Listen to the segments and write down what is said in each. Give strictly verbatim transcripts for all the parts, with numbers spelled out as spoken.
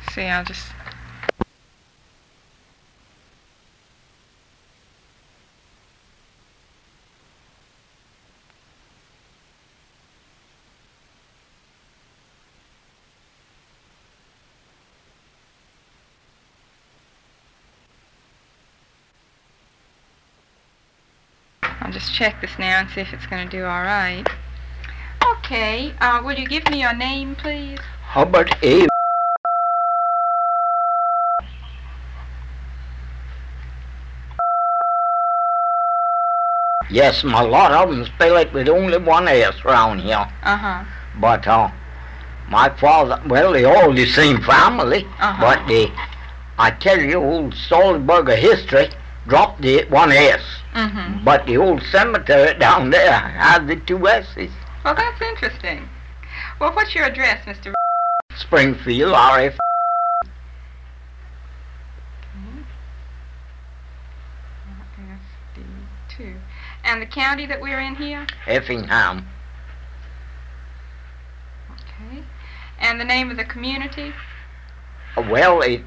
see, I'll just... I'll just check this now and see if it's going to do all right. Okay, uh, will you give me your name, please? Hubbard A. Yes, a lot of them spell it with only one S around here. Uh-huh. But uh, my father, well, they all the same family. Uh-huh. But they, I tell you, old Salzburger history dropped the one S. Mm-hmm. But the old cemetery down there had the two S's. Well, that's interesting. Well, what's your address, Mister Springfield, R F. S D two. And the county that we're in here? Effingham. Okay. And the name of the community? Well, it,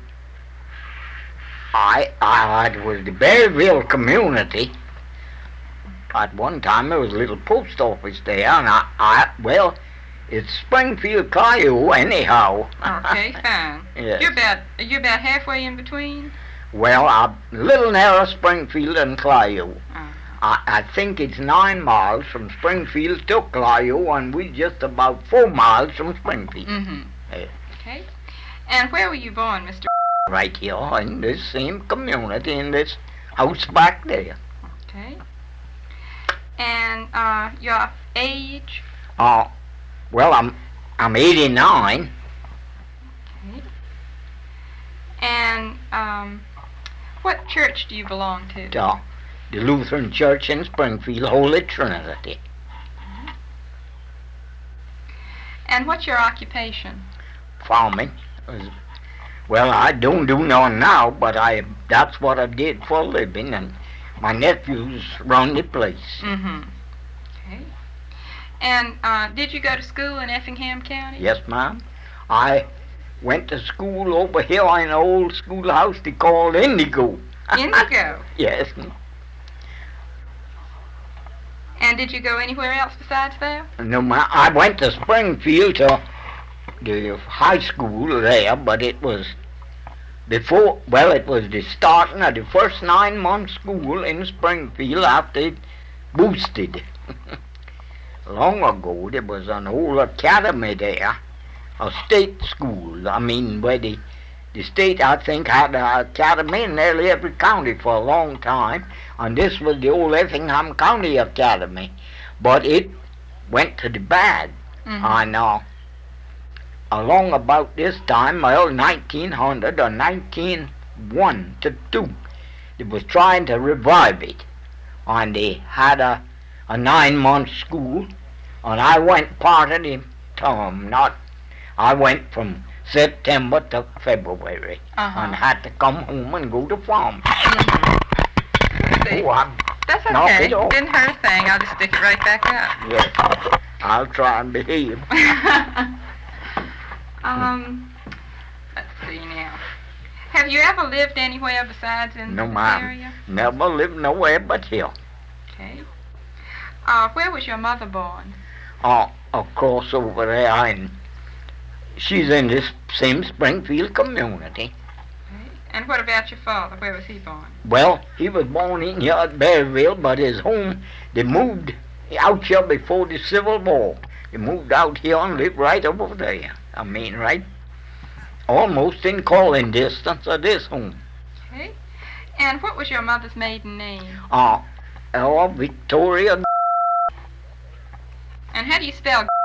I, I, it was the Berryville community. At one time there was a little post office there, and I, I well, it's Springfield, Clio, anyhow. Okay, fine. Yes. You're about you're about halfway in between. Well, a little nearer Springfield and Clio. Uh, I, I think it's nine miles from Springfield to Clio, and we're just about four miles from Springfield. mm-hmm. Yeah. Okay. And where were you born, Mister Right here in this same community, in this house back there. Okay. And uh, your age? Uh, well, I'm I'm eighty-nine. Okay. And um, what church do you belong to? To the Lutheran Church in Springfield, Holy Trinity. And what's your occupation? Farming. Well, I don't do none now, but I that's what I did for a living, and my nephews run the place. Mm-hmm. Okay. And uh, did you go to school in Effingham County? Yes, ma'am. I went to school over here in an old schoolhouse they called Indigo. Indigo? Yes. And did you go anywhere else besides there? No, ma'am. I went to Springfield to the high school there, but it was before, well, it was the starting of the first nine months school in Springfield after it boosted. Long ago, there was an old academy there, a state school. I mean, where the, the state, I think, had an academy in nearly every county for a long time, and this was the old Effingham County Academy. But it went to the bad, Mm-hmm. and uh, along about this time, well, nineteen hundred or nineteen oh one to two, they was trying to revive it, and they had a, a nine-month school, and I went part of the term, not, I went from September to February, Uh-huh. and had to come home and go to farm. Mm-hmm. See, Oh, I'm, that's knock okay. it off. Didn't hurt a thing. I'll just stick it right back up. yes, I'll try and behave. um, let's see now. Have you ever lived anywhere besides in No, this ma'am. area? Never lived nowhere but here. Okay. Uh, where was your mother born? Oh, of course, over there, and she's in this same Springfield community. Okay. And what about your father? Where was he born? Well, he was born in here at Berryville, but his home, they moved out here before the Civil War. They moved out here and lived right over there. I mean, right almost in calling distance of this home. Okay. And what was your mother's maiden name? Uh, oh, Victoria. And how do you spell